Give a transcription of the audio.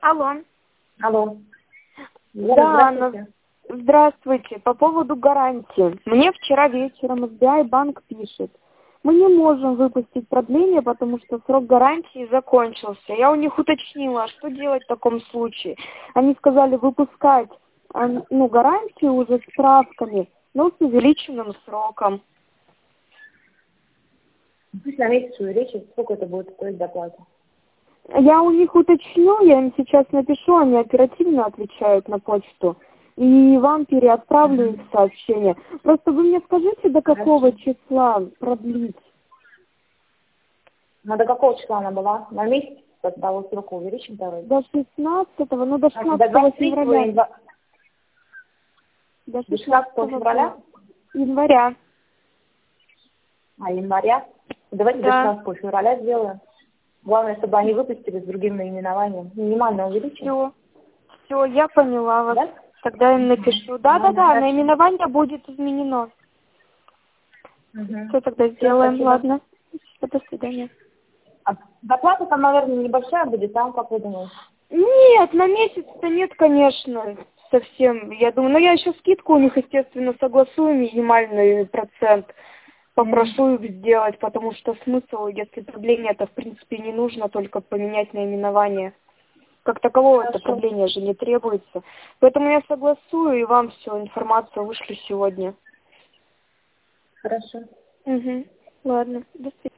Алло. Алло. Да, Здравствуйте. здравствуйте. По поводу гарантии. Мне вчера вечером SBI банк пишет. Мы не можем выпустить продление, потому что срок гарантии закончился. Я у них уточнила, что делать в таком случае. Они сказали выпускать гарантию уже с справками, но с увеличенным сроком. Пусть на месяц увеличить, сколько это будет стоить доплата. Я у них уточню, я им сейчас напишу, они оперативно отвечают на почту. И вам переотправлю их сообщение. Просто вы мне скажите, до какого числа продлить? Ну, до какого числа она была? На месяц? До того срока увеличим второй? До 16-го, до 16 До 23 февраля. До 16 февраля? Января. Января? Давайте Да. до 16 февраля сделаем. Главное, чтобы они выпустили с другим наименованием. Минимально увеличим. Все, я поняла вас. Да? Тогда им напишу. Да, наименование будет изменено. Все, тогда сделаем. Спасибо. Ладно. До свидания. А доплата там, наверное, небольшая будет, там, как вы думаете? Нет, на месяц-то нет, конечно, совсем. Я думаю, но я еще скидку у них, естественно, согласую, минимальный процент. Попрошу их сделать, потому что смысл, если продление-то, в принципе, не нужно, только поменять наименование. Как такового это продление же не требуется. Поэтому я согласую, и вам всю информацию вышлю сегодня. Хорошо. Угу. Ладно, до свидания.